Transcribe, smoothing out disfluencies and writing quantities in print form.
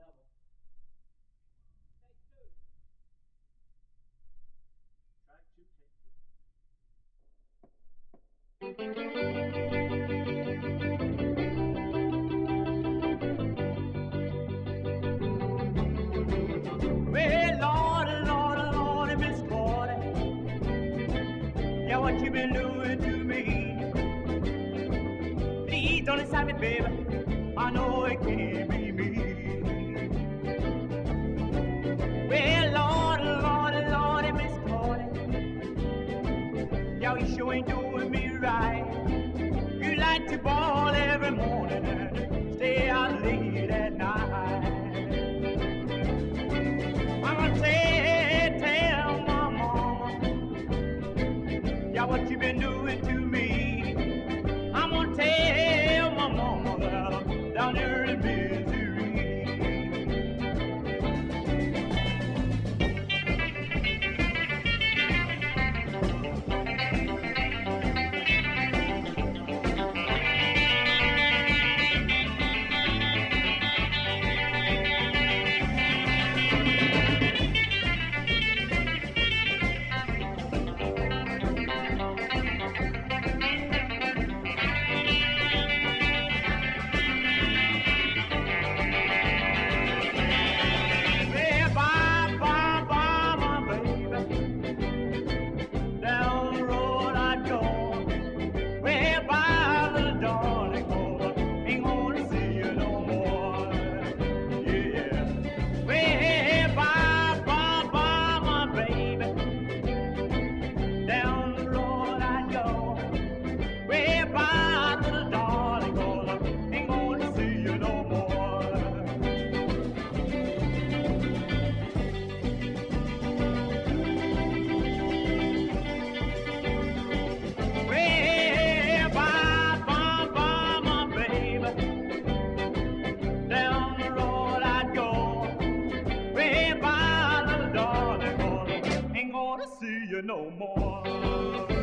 double. Take two. Track two, take three. Well, Lord, Lord, Lord, Miss Cordy, yeah, what you been doing to me? Please don't decide me, baby. I know it can't be me. Well, Lord, Lord, Lord, Miss Cordy, yeah, you sure ain't doing me right. You like to ball every morning and stay out late at night. I'm gonna tell my mama, yeah, what you been doing to me. I'm gonna tell my mama that I'm down there in Missouri. See you no more.